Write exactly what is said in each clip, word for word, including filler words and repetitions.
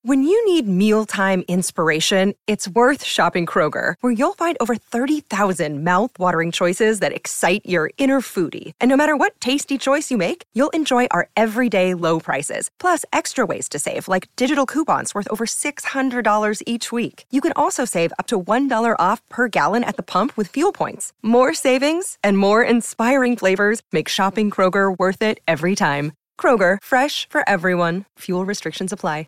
When you need mealtime inspiration, it's worth shopping Kroger, where you'll find over thirty thousand mouth-watering choices that excite your inner foodie. And no matter what tasty choice you make, you'll enjoy our everyday low prices, plus extra ways to save, like digital coupons worth over six hundred dollars each week. You can also save up to one dollar off per gallon at the pump with fuel points. More savings and more inspiring flavors make shopping Kroger worth it every time. Kroger, fresh for everyone. Fuel restrictions apply.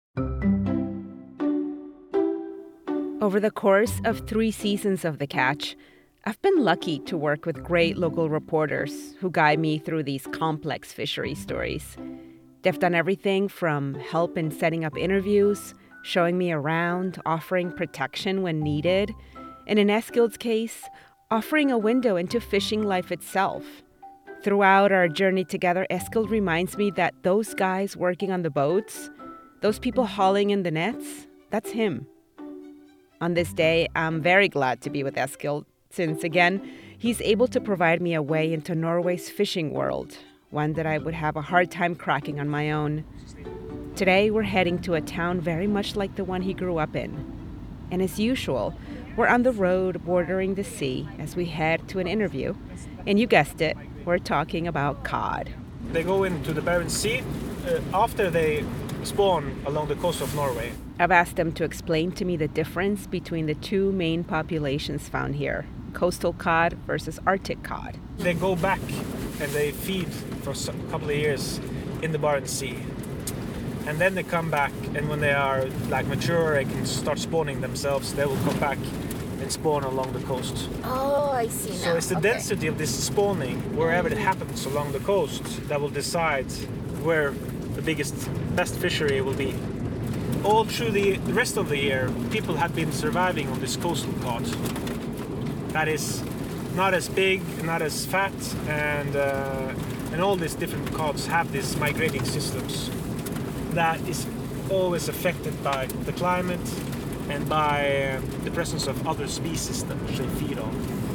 Over the course of three seasons of The Catch, I've been lucky to work with great local reporters who guide me through these complex fishery stories. They've done everything from help in setting up interviews, showing me around, offering protection when needed, and in Eskild's case, offering a window into fishing life itself. Throughout our journey together, Eskild reminds me that those guys working on the boats, those people hauling in the nets, that's him. On this day, I'm very glad to be with Eskild, since again, he's able to provide me a way into Norway's fishing world, one that I would have a hard time cracking on my own. Today, we're heading to a town very much like the one he grew up in. And as usual, we're on the road bordering the sea as we head to an interview. And you guessed it, we're talking about cod. They go into the Barents Sea uh, after they spawn along the coast of Norway. I've asked them to explain to me the difference between the two main populations found here, coastal cod versus Arctic cod. They go back and they feed for a couple of years in the Barents Sea. And then they come back, and when they are like mature and can start spawning themselves, they will come back and spawn along the coast. Oh, I see now. So it's the Okay. density of this spawning, wherever it happens along the coast, that will decide where the biggest, best fishery will be. All through the rest of the year, people have been surviving on this coastal cod. That is not as big, not as fat, and uh, and all these different cods have these migrating systems that is always affected by the climate and by uh, the presence of other species that they feed on.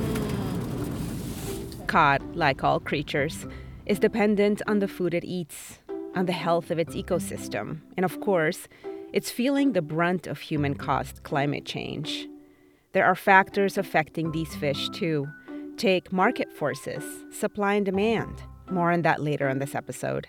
Cod, like all creatures, is dependent on the food it eats, on the health of its ecosystem, and of course, it's feeling the brunt of human-caused climate change. There are factors affecting these fish too. Take market forces, supply and demand. More on that later in this episode.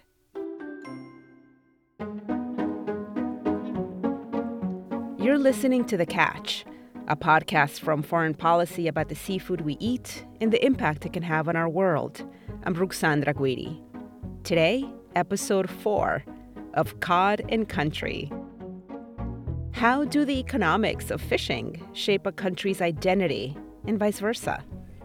You're listening to The Catch, a podcast from Foreign Policy about the seafood we eat and the impact it can have on our world. I'm Ruxandra Guidi. Today, episode four of Cod and Country. How do the economics of fishing shape a country's identity and vice versa?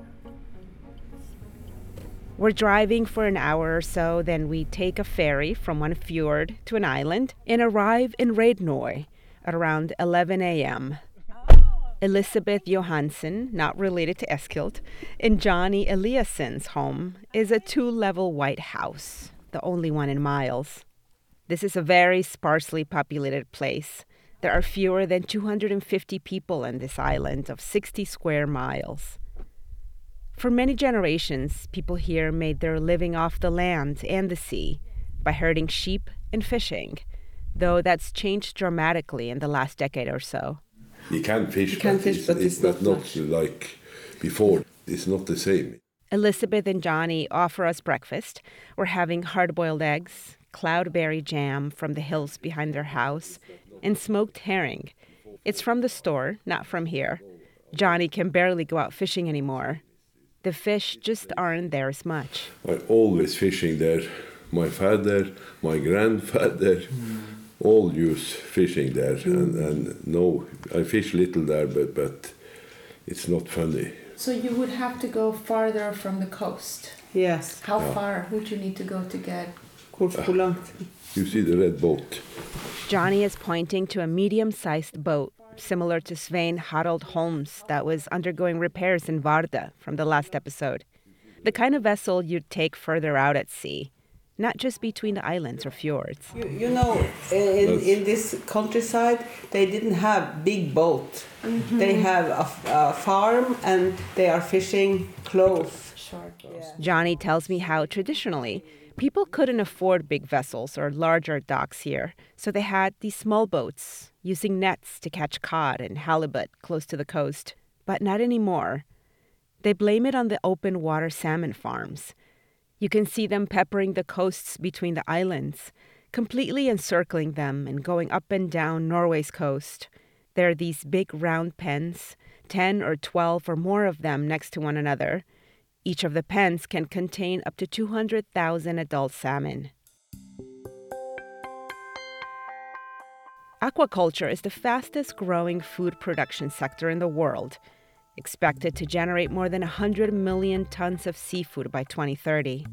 We're driving for an hour or so, then we take a ferry from one fjord to an island and arrive in Reidnøy at around eleven a.m. Elisabeth Johansen, not related to Eskild, in Johnny Eliasson's home is a two-level white house, the only one in miles. This is a very sparsely populated place. There are fewer than two hundred fifty people on this island of sixty square miles. For many generations, people here made their living off the land and the sea by herding sheep and fishing, though that's changed dramatically in the last decade or so. You can fish, you can but, fish, it's, but it's, it's not, not much. like before. It's not the same. Elizabeth and Johnny offer us breakfast. We're having hard-boiled eggs, cloudberry jam from the hills behind their house, and smoked herring. It's from the store, not from here. Johnny can barely go out fishing anymore. The fish just aren't there as much. I always fishing there. My father, my grandfather, mm. all use fishing there. Mm. And, and no, I fish little there, but, but it's not funny. So you would have to go farther from the coast? Yes. How yeah. far would you need to go to get? Uh, you see the red boat. Johnny is pointing to a medium-sized boat, similar to Svein Harald Holm's that was undergoing repairs in Vardø from the last episode. The kind of vessel you'd take further out at sea, not just between the islands or fjords. You, you know, in, in this countryside, they didn't have big boat. Mm-hmm. They have a, a farm and they are fishing close. Short. Yeah. Johnny tells me how traditionally, People couldn't afford big vessels or larger docks here, so they had these small boats, using nets to catch cod and halibut close to the coast. But not anymore. They blame it on the open water salmon farms. You can see them peppering the coasts between the islands, completely encircling them and going up and down Norway's coast. There are these big round pens, ten or twelve or more of them next to one another. Each of the pens can contain up to two hundred thousand adult salmon. Aquaculture is the fastest growing food production sector in the world, expected to generate more than one hundred million tons of seafood by twenty thirty.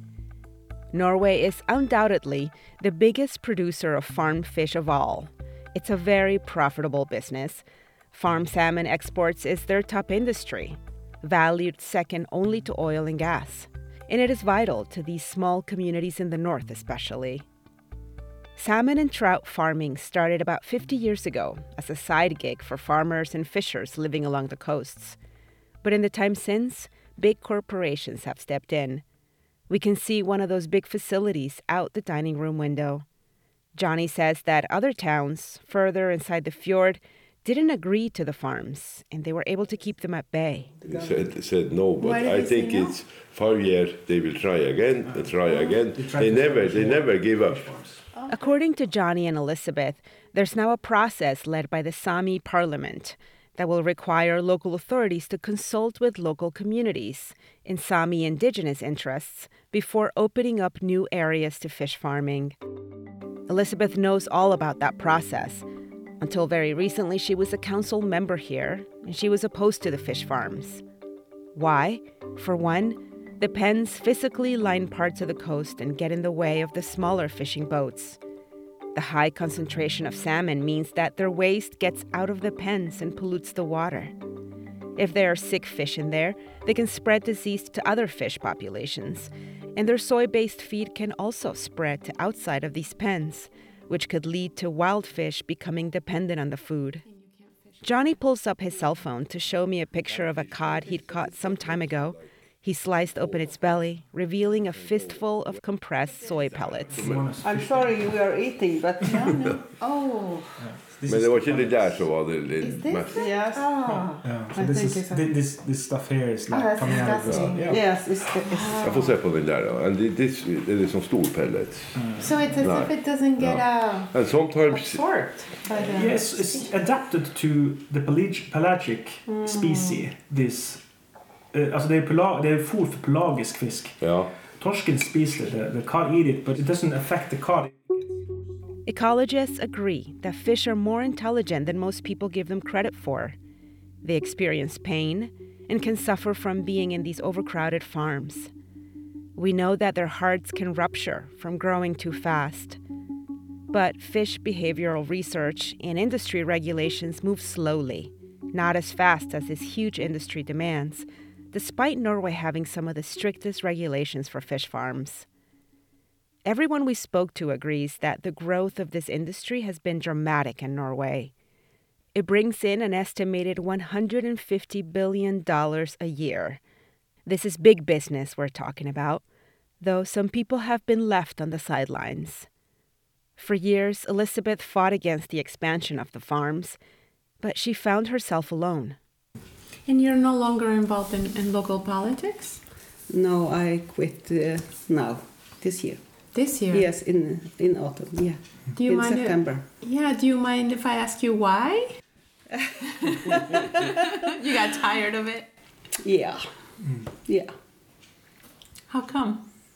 Norway is undoubtedly the biggest producer of farmed fish of all. It's a very profitable business. Farm salmon exports is their top industry, valued second only to oil and gas. And it is vital to these small communities in the north especially. Salmon and trout farming started about fifty years ago as a side gig for farmers and fishers living along the coasts. But in the time since, big corporations have stepped in. We can see one of those big facilities out the dining room window. Johnny says that other towns, further inside the fjord, didn't agree to the farms, and they were able to keep them at bay. They said, said no, but Why did I they think say no? it's five years they will try again, and try again. They try They to never, establish they more never give up. fish farms. According to Johnny and Elizabeth, there's now a process led by the Sami parliament that will require local authorities to consult with local communities in Sami indigenous interests before opening up new areas to fish farming. Elizabeth knows all about that process. Until very recently, she was a council member here, and she was opposed to the fish farms. Why? For one, the pens physically line parts of the coast and get in the way of the smaller fishing boats. The high concentration of salmon means that their waste gets out of the pens and pollutes the water. If there are sick fish in there, they can spread disease to other fish populations, and their soy-based feed can also spread to outside of these pens, which could lead to wild fish becoming dependent on the food. Johnny pulls up his cell phone to show me a picture of a cod he'd caught some time ago. He sliced open its belly, revealing a fistful of compressed soy pellets. I'm sorry you are eating, but No, no. Oh, This Men is det var the inte det fungus. där så var det is lite this mest. it? Yes. Oh, Yeah, so I this think is it's a- thi- this this stuff here is like Oh, that's coming out of the disgusting. yeah. Yes, it's, it's Jag får se på den där då. And it- this, det är som stor pellet. so it's as No. if it doesn't get uh, And sometimes, absorbed by the. Yes, it's adapted to the pelag- pelagic species. This, uh, alltså det är, pela- det är food för pelagisk fisk. ja. Torsken spiser det, the, the cod eat it, but it doesn't affect the cod. Ecologists agree that fish are more intelligent than most people give them credit for. They experience pain and can suffer from being in these overcrowded farms. We know that their hearts can rupture from growing too fast. But fish behavioral research and industry regulations move slowly, not as fast as this huge industry demands, despite Norway having some of the strictest regulations for fish farms. Everyone we spoke to agrees that the growth of this industry has been dramatic in Norway. It brings in an estimated one hundred fifty billion dollars a year. This is big business we're talking about, though some people have been left on the sidelines. For years, Elizabeth fought against the expansion of the farms, but she found herself alone. And you're no longer involved in, in local politics no, I quit uh, now, this year. this year. Yes, in in autumn. Yeah, Do you in mind? September. Yeah. Do you mind if I ask you why? You got tired of it. Yeah, yeah. How come?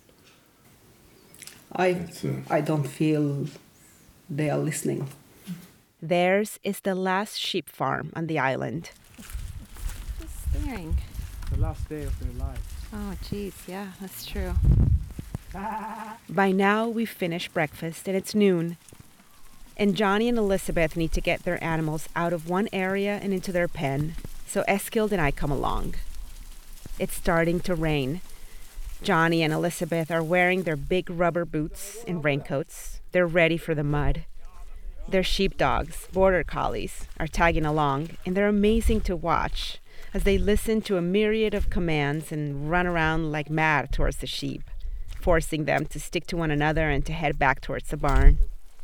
I It's, uh, I don't feel they are listening. Theirs is the last sheep farm on the island. Staring. The last day of their lives. Oh, geez, yeah, that's true. By now, we've finished breakfast and it's noon. And Johnny and Elizabeth need to get their animals out of one area and into their pen, so Eskild and I come along. It's starting to rain. Johnny and Elizabeth are wearing their big rubber boots and raincoats. They're ready for the mud. Their sheepdogs, border collies, are tagging along, and they're amazing to watch as they listen to a myriad of commands and run around like mad towards the sheep. forcing them to stick to one another and to head back towards the barn.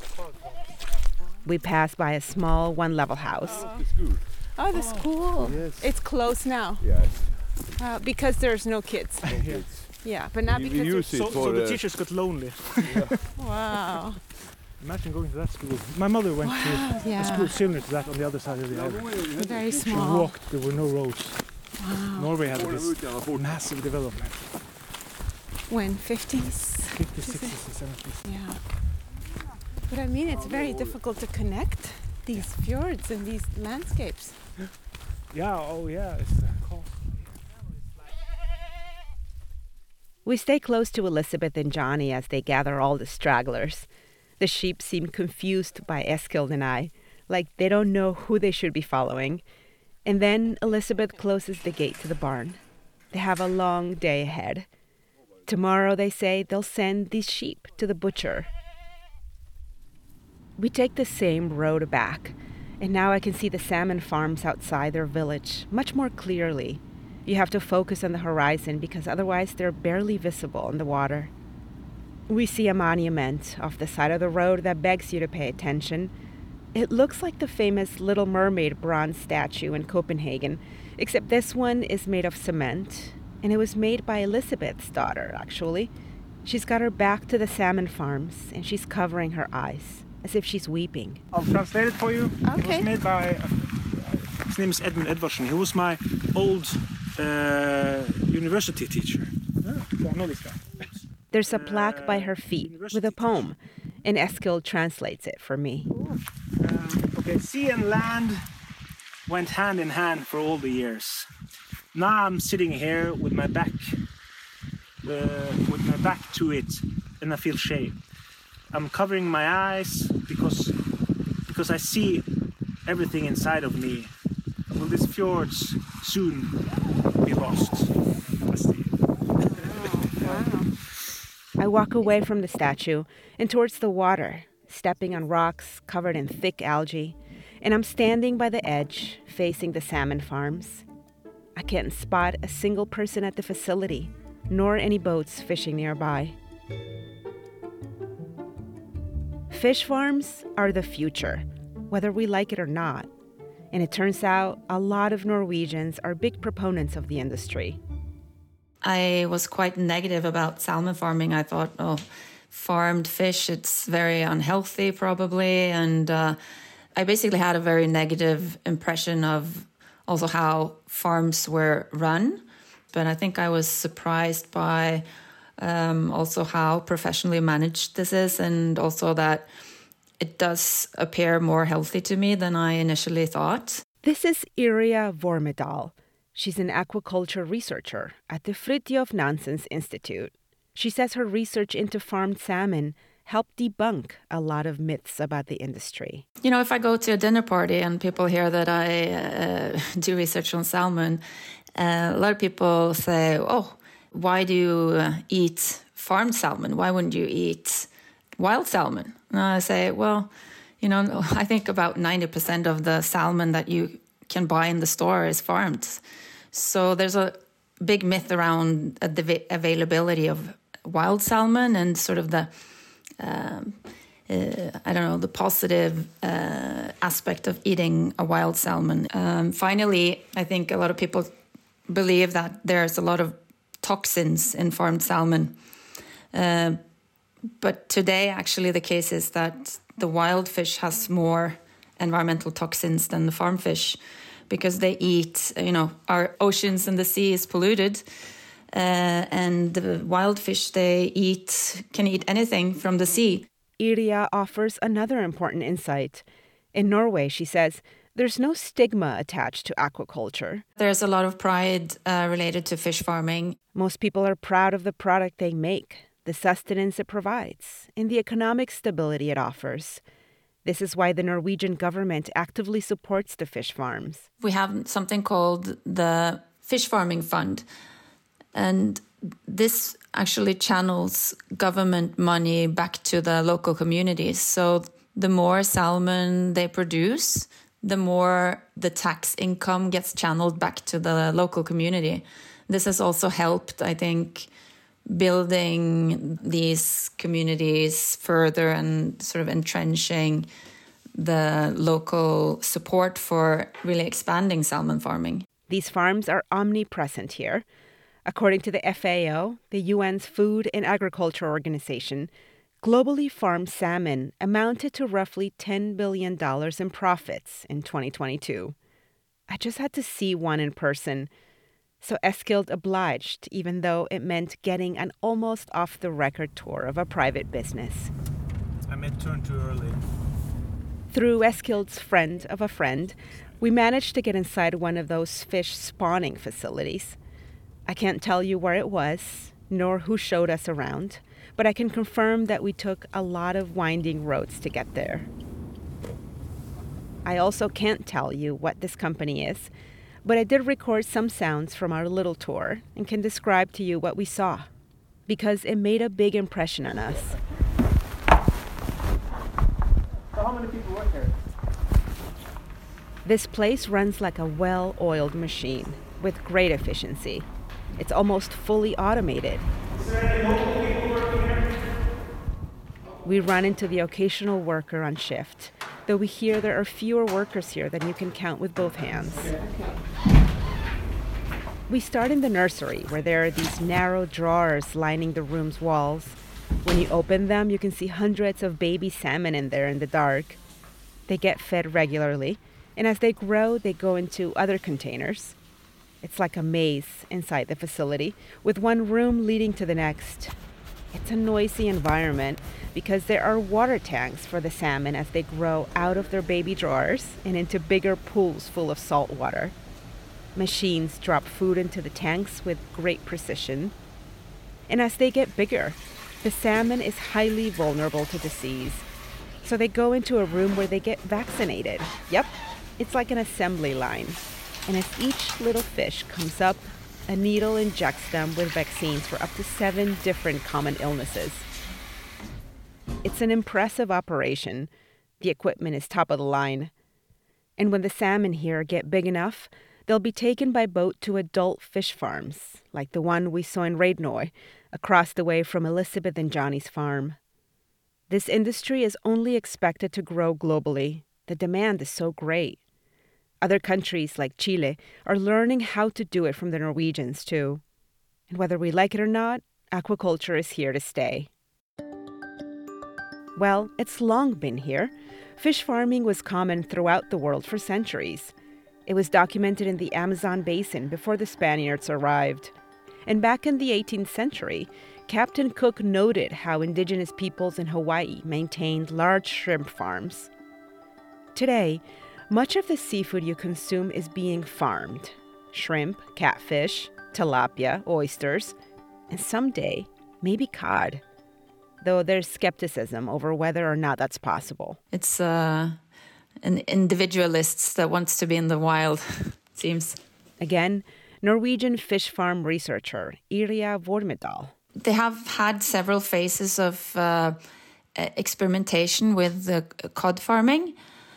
We pass by a small one-level house. Oh, the school. Yes. It's closed now. Yes. Uh, because there's no kids. No kids. Yeah, but not We- we because use there's- it So, for so the uh, teachers got lonely. Wow. Imagine going to that school. My mother went Wow, to yeah. a school similar to that on the other side of the island. Very She small. walked, there were no roads. Norway had this massive development. When fifties? fifties, sixties and seventies. Yeah. But I mean, it's very difficult to connect these fjords and these landscapes. Yeah, oh yeah, it's uh, cool. We stay close to Elizabeth and Johnny as they gather all the stragglers. The sheep seem confused by Eskild and I, like they don't know who they should be following. And then Elizabeth closes the gate to the barn. They have a long day ahead. Tomorrow, they say, they'll send these sheep to the butcher. We take the same road back, and now I can see the salmon farms outside their village much more clearly. You have to focus on the horizon because otherwise they're barely visible in the water. We see a monument off the side of the road that begs you to pay attention. It looks like the famous Little Mermaid bronze statue in Copenhagen, except this one is made of cement, and it was made by Elizabeth's daughter, actually. She's got her back to the salmon farms, and she's covering her eyes, as if she's weeping. I'll translate it for you. It Okay. was made by, uh, his name is Edmund Edvardsen. He was my old uh, university teacher. Yeah, I know this guy. There's a plaque by her feet with a poem, and Eskild translates it for me. Um, okay, sea and land went hand in hand for all the years. Now I'm sitting here with my back, uh, with my back to it, and I feel shame. I'm covering my eyes because because I see everything inside of me. Will these fjords soon be lost? That's the- I walk away from the statue and towards the water, stepping on rocks covered in thick algae, and I'm standing by the edge, facing the salmon farms. I can't spot a single person at the facility, nor any boats fishing nearby. Fish farms are the future, whether we like it or not. And it turns out a lot of Norwegians are big proponents of the industry. I was quite negative about salmon farming. I thought, oh, farmed fish, it's very unhealthy probably. And uh, I basically had a very negative impression of also how farms were run. But I think I was surprised by um, also how professionally managed this is, and also that it does appear more healthy to me than I initially thought. This is Iria Vormedal. She's an aquaculture researcher at the Fridtjof Nansens Institute. She says her research into farmed salmon helped debunk a lot of myths about the industry. You know, if I go to a dinner party and people hear that I uh, do research on salmon, uh, a lot of people say, oh, why do you uh, eat farmed salmon? Why wouldn't you eat wild salmon? And I say, well, you know, I think about ninety percent of the salmon that you can buy in the store is farmed. So there's a big myth around the availability of wild salmon and sort of the, um, uh, I don't know, the positive uh, aspect of eating a wild salmon. Um, finally, I think a lot of people believe that there's a lot of toxins in farmed salmon. Uh, but today, actually, the case is that the wild fish has more environmental toxins than the farm fish, because they eat, you know, our oceans and the sea is polluted. Uh, and the wild fish they eat can eat anything from the sea. Iria offers another important insight. In Norway, she says, there's no stigma attached to aquaculture. There's a lot of pride uh, related to fish farming. Most people are proud of the product they make, the sustenance it provides, and the economic stability it offers. This is why the Norwegian government actively supports the fish farms. We have something called the Fish Farming Fund. And this actually channels government money back to the local communities. So the more salmon they produce, the more the tax income gets channeled back to the local community. This has also helped, I think, building these communities further and sort of entrenching the local support for really expanding salmon farming. These farms are omnipresent here. According to the F A O, the U N's Food and Agriculture Organization, globally farmed salmon amounted to roughly ten billion dollars in profits in twenty twenty-two. I just had to see one in person, so Eskild obliged, even though it meant getting an almost off-the-record tour of a private business. I met turn too early. Through Eskild's friend of a friend, we managed to get inside one of those fish spawning facilities. I can't tell you where it was, nor who showed us around, but I can confirm that we took a lot of winding roads to get there. I also can't tell you what this company is, but I did record some sounds from our little tour and can describe to you what we saw, because it made a big impression on us. So how many people work here? This place runs like a well-oiled machine with great efficiency. It's almost fully automated. Is there any local people working here? We run into the occasional worker on shift, though we hear there are fewer workers here than you can count with both hands. We start in the nursery, where there are these narrow drawers lining the room's walls. When you open them, you can see hundreds of baby salmon in there in the dark. They get fed regularly, and as they grow, they go into other containers. It's like a maze inside the facility, with one room leading to the next. It's a noisy environment because there are water tanks for the salmon as they grow out of their baby drawers and into bigger pools full of salt water. Machines drop food into the tanks with great precision. And as they get bigger, the salmon is highly vulnerable to disease. So they go into a room where they get vaccinated. Yep, it's like an assembly line. And as each little fish comes up, a needle injects them with vaccines for up to seven different common illnesses. It's an impressive operation. The equipment is top of the line. And when the salmon here get big enough, they'll be taken by boat to adult fish farms, like the one we saw in Reidnøy, across the way from Elizabeth and Johnny's farm. This industry is only expected to grow globally. The demand is so great. Other countries like Chile are learning how to do it from the Norwegians too. And whether we like it or not, aquaculture is here to stay. Well, it's long been here. Fish farming was common throughout the world for centuries. It was documented in the Amazon basin before the Spaniards arrived. And back in the eighteenth century, Captain Cook noted how indigenous peoples in Hawaii maintained large shrimp farms. Today, much of the seafood you consume is being farmed. Shrimp, catfish, tilapia, oysters, and someday, maybe cod. Though there's skepticism over whether or not that's possible. It's uh, an individualist that wants to be in the wild, it seems. Again, Norwegian fish farm researcher Irja Vormedal. They have had several phases of uh, experimentation with the cod farming.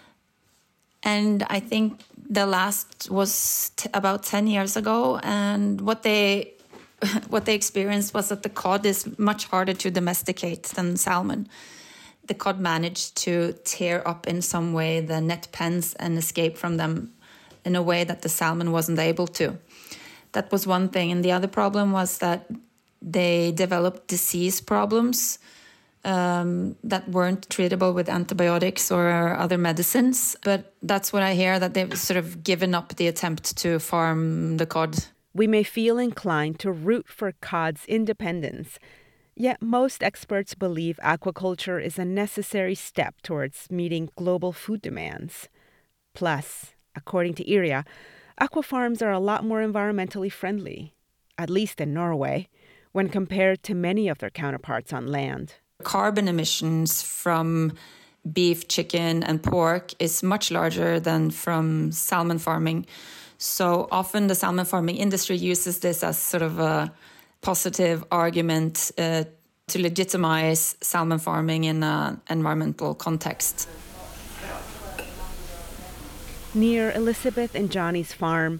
And I think the last was t- about ten years ago. And what they what they experienced was that the cod is much harder to domesticate than salmon. The cod managed to tear up in some way the net pens and escape from them in a way that the salmon wasn't able to. That was one thing. And the other problem was that they developed disease problems Um, that weren't treatable with antibiotics or other medicines. But that's what I hear, that they've sort of given up the attempt to farm the cod. We may feel inclined to root for cod's independence, yet most experts believe aquaculture is a necessary step towards meeting global food demands. Plus, according to Irja, aquafarms are a lot more environmentally friendly, at least in Norway, when compared to many of their counterparts on land. Carbon emissions from beef, chicken, and pork is much larger than from salmon farming. So often the salmon farming industry uses this as sort of a positive argument uh, to legitimize salmon farming in an environmental context. Near Elizabeth and Johnny's farm,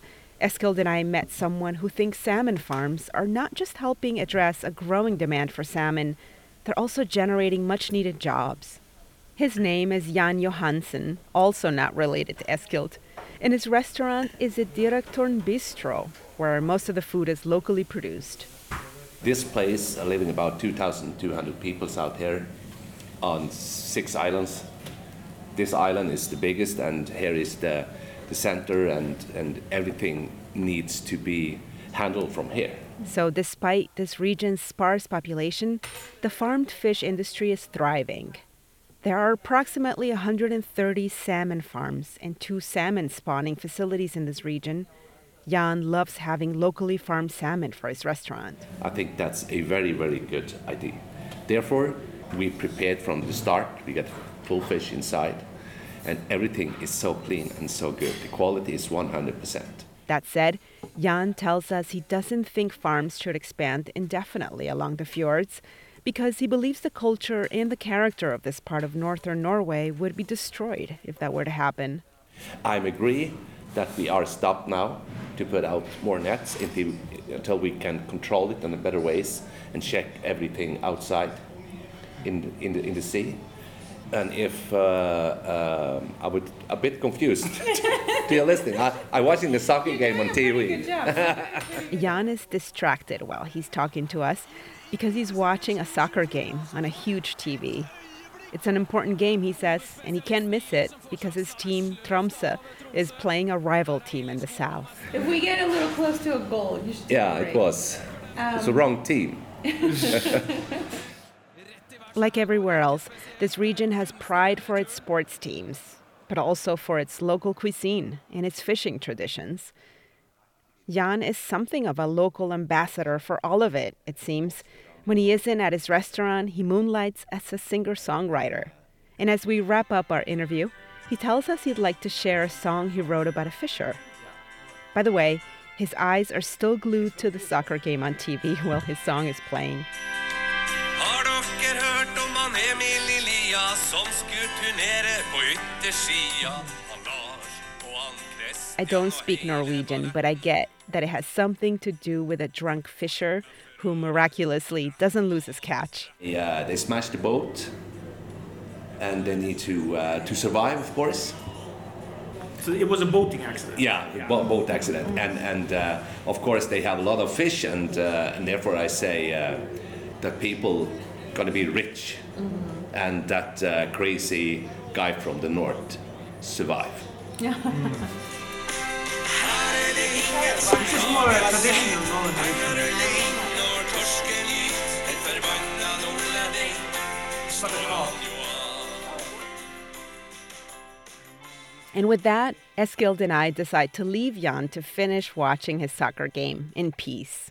Eskild and I met someone who thinks salmon farms are not just helping address a growing demand for salmon, they're also generating much-needed jobs. His name is Jan Johansen, also not related to Eskild, and his restaurant is a Direktorn Bistro, where most of the food is locally produced. This place are living about two thousand two hundred people out here on six islands. This island is the biggest, and here is the, the center, and, and everything needs to be handled from here. So despite this region's sparse population, the farmed fish industry is thriving. There are approximately one hundred thirty salmon farms and two salmon spawning facilities in this region. Jan loves having locally farmed salmon for his restaurant. I think that's a very, very good idea. Therefore, we prepared from the start. We got full fish inside, and everything is so clean and so good. The quality is one hundred percent. That said, Jan tells us he doesn't think farms should expand indefinitely along the fjords because he believes the culture and the character of this part of northern Norway would be destroyed if that were to happen. I agree that we are stopped now to put out more nets until, until we can control it in better ways and check everything outside in, in, the, in the sea. And if uh, uh, I would a bit confused to your listening, I, I'm watching the soccer game on T V. Good job. Jan is distracted while he's talking to us because he's watching a soccer game on a huge T V. It's an important game, he says, and he can't miss it because his team, Tromsø, is playing a rival team in the south. If we get a little close to a goal, you should Yeah, it was. Um, it's the wrong team. Like everywhere else, this region has pride for its sports teams, but also for its local cuisine and its fishing traditions. Jan is something of a local ambassador for all of it, it seems. When he isn't at his restaurant, he moonlights as a singer-songwriter. And as we wrap up our interview, he tells us he'd like to share a song he wrote about a fisher. By the way, his eyes are still glued to the soccer game on T V while his song is playing. I don't speak Norwegian, but I get that it has something to do with a drunk fisher who miraculously doesn't lose his catch. Yeah, they smashed the boat, and they need to uh, to survive, of course. So it was a boating accident. Yeah, yeah. Bo- boat accident, and and uh, of course they have a lot of fish, and uh, and therefore I say uh, that people gonna be rich, mm-hmm. and that uh, crazy guy from the north survive. Yeah. Mm. This is more traditional Norwegian. And with that, Eskild and I decide to leave Jan to finish watching his soccer game in peace.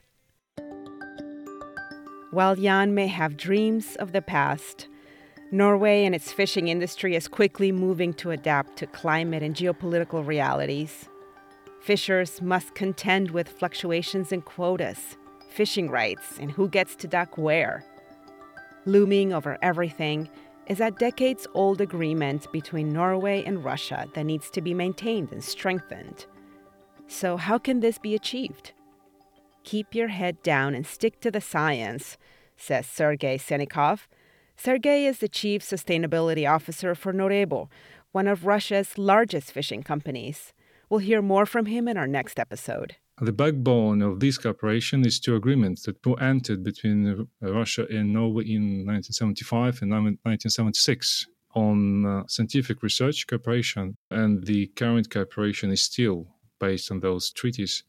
While Jan may have dreams of the past, Norway and its fishing industry is quickly moving to adapt to climate and geopolitical realities. Fishers must contend with fluctuations in quotas, fishing rights, and who gets to dock where. Looming over everything is a decades-old agreement between Norway and Russia that needs to be maintained and strengthened. So how can this be achieved? Keep your head down and stick to the science, says Sergei Senikov. Sergei is the chief sustainability officer for Norebo, one of Russia's largest fishing companies. We'll hear more from him in our next episode. The backbone of this cooperation is two agreements that were entered between Russia and Norway in nineteen seventy-five and nineteen seventy-six on uh, scientific research cooperation, and the current cooperation is still based on those treaties.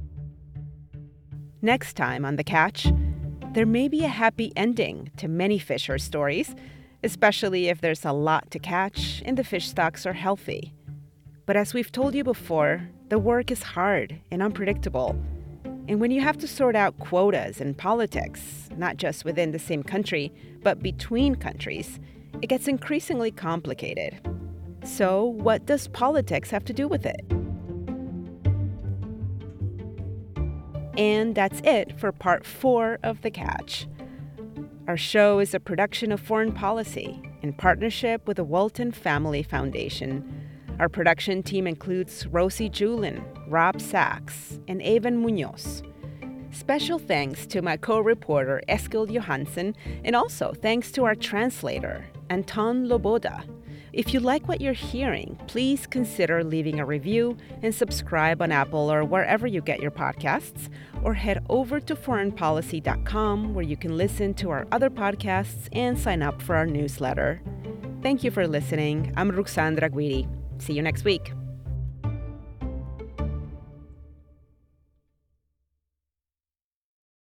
Next time on The Catch, there may be a happy ending to many fisher stories, especially if there's a lot to catch and the fish stocks are healthy. But as we've told you before, the work is hard and unpredictable. And when you have to sort out quotas and politics, not just within the same country, but between countries, it gets increasingly complicated. So what does politics have to do with it? And that's it for part four of The Catch. Our show is a production of Foreign Policy in partnership with the Walton Family Foundation. Our production team includes Rosie Julin, Rob Sachs, and Evan Munoz. Special thanks to my co-reporter Eskil Johansen, and also thanks to our translator, Anton Loboda. If you like what you're hearing, please consider leaving a review and subscribe on Apple or wherever you get your podcasts, or head over to foreign policy dot com where you can listen to our other podcasts and sign up for our newsletter. Thank you for listening. I'm Ruxandra Guidi. See you next week.